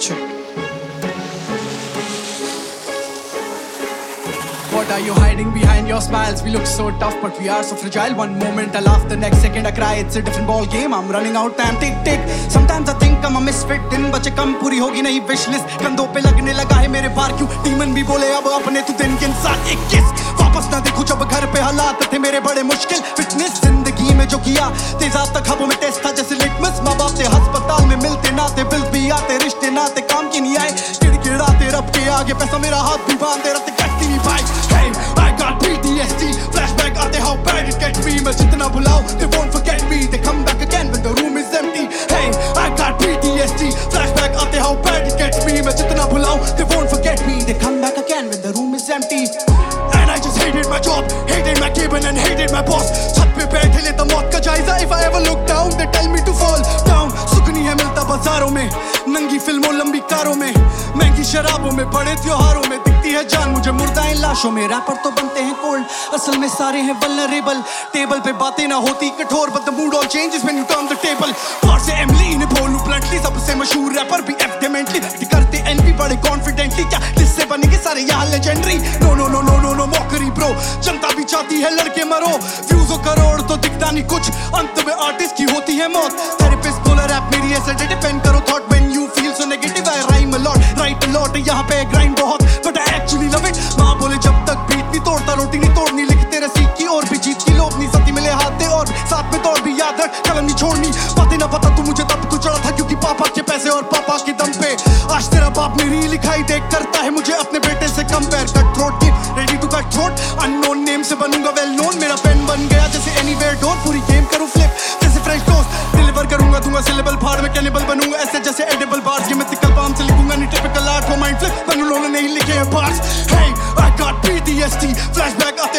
check. What are you hiding behind your smiles? We look so tough but we are so fragile. One moment I laugh, the next second I cry. It's a different ball game, I'm running out time. Tick tick, sometimes I think I'm a misfit. दिन बचे कम, पूरी होगी नहीं wish list. कंधों पे लगने लगा है मेरे भार, क्यों demon भी बोले अब अपने तू दिन के इंसान 21. वापस ना देखूं जब घर पे हालात थे मेरे बड़े मुश्किल. फिटनेस जिंदगी में जो किया तेजाब तक ख्वाबों में टेस्ट था जैसे लिटमस. माँ बाप से अस्पताल में मिलते नाते, बिल्स भी आते, रिश्ते नाते काम की नहीं आए. किड़किड़ाते रब के आगे, पैसा मेरा हाथ भी बांधे रहते, कटती नहीं भाई. Hey, I got PTSD, flashback आते how bad it gets me. मैं जितना बुलाऊं they won't forget me, they come back again when the room is empty. Hey, I got PTSD, flashback आते how bad it gets me. मैं जितना बुलाऊं they won't forget me, they come back again when the room is empty. And I just hated my job, hated my cabin and hated my boss. छत पे बैठे लेता मौत का जायजा, if I ever look down they tell me to fall down. सुख नहीं है मिलता बाजारों में, नंगी फिल्मों लंबी कारों में, महंगी शराबों में, बड़े त्योहारों में. दिखती है जान मुझे मुर्दा इन लाशों में. रैपर तो बनते हैं कोल्ड, असल में सारे हैं वल्नरेबल. टेबल पे बातें ना होती कठोर, but the mood all changes when you turn the table. बाहर से एमली इन्हें बोलूं bluntly, सबसे मशहूर रैपर भी एफ डेमेंटली. करते एनवी बड़े कॉन्फिडेंटली, क्या किससे बनेंगे सारे यहाँ legendary. No no no no no no mockery bro, जनता भी चाहती है लड़के मरो. व्यूज हो करोड़ तो दिखता नहीं कुछ, अंत में आर्टिस्ट की होती है मौत. थेरेपिस्ट बोला रैप मेरी ऐसे डिपेंड करो thought. When you feel so negative I rhyme a lot, write a lot. यहाँ पे ग्राइंड बहुत but I actually love it. माँ बोले जब तक बीट नहीं तोड़ता रोटी नहीं तोड़नी. लिखते रह सीख की और भी जीत की लोभ नहीं. सती मिले हाथ दे और साथ में तोड़ भी याद रख, कलम नहीं छोड़नी. बातें ना पता तू मुझे तब तू चढ़ा था क्योंकि पापा के पैसे और पापा के दम पे. आज तेरा बाप मेरी लिखाई देख करता है मुझे अपने बेटे से कंपेयर. कट थ्रोट की ready to cut throat, unknown name से बनूंगा वेल नोन. मेरा पेन बन गया जैसे एनीवेयर डोर, पूरी गेम करूं फ्लिप जैसे फ्रेश टोस्ट. डिलीवर करूंगा दूंगा सिलेबल फाड़ में, कैनिबल बनूंगा ऐसे जैसे एडिबल बार्स. ये मिथिकल पाम से लिखूंगा नहीं टिपिकल आर्ट, वो माइंड फ्लिप पर उन्होंने नहीं लिखे हैं bars. Hey, I got PTSD, flashback आते